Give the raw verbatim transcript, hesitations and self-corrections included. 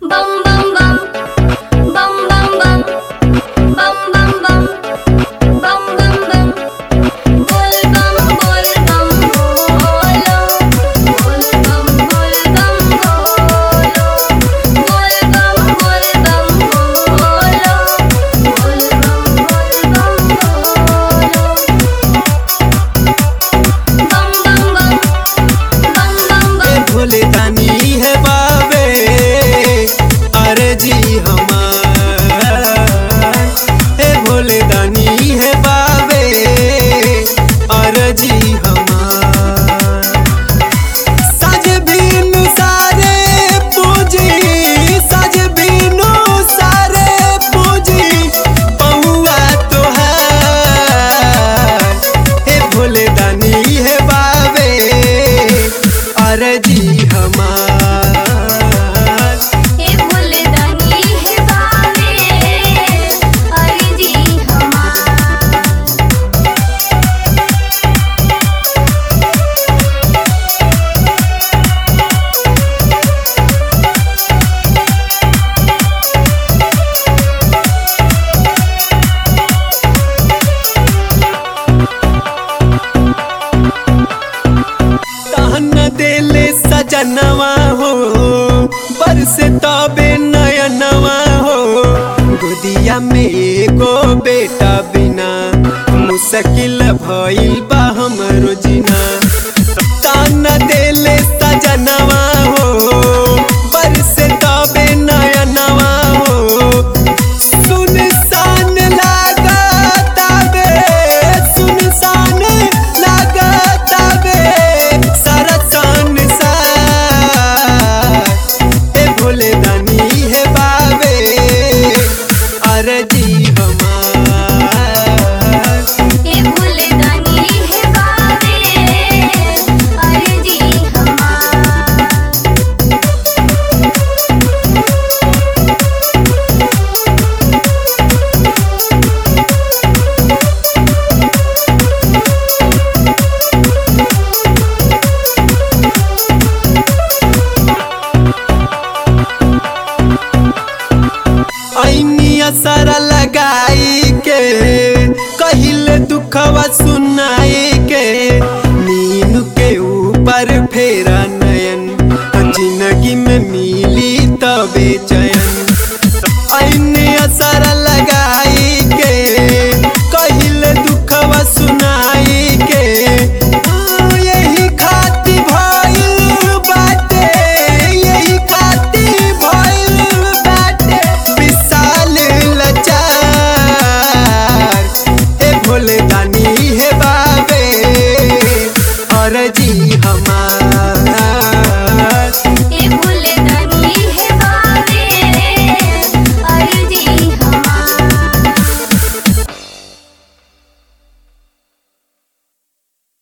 सजनवा हो बरसे तबे नयनवा हो गोदिया में एगो बेटा बिना मुश्किल भइल बा हमरो जीना। ताना देले सजनवा हो बरसे तबे नयनवा हो सुनसान लागता बे सुनसान लागता बे सारा सारा लगाई के कहिल दुखवा सुनाई के नींद के ऊपर फेरा नयन जिंदगी में मिली तबे चैन। ऐने सारा लगाई के कहिल दुखवा सुनाई के यही खाती भइल बाटे यही खाती भइल बाटे विशाल भोले दानी है बाबे और जी हमारा।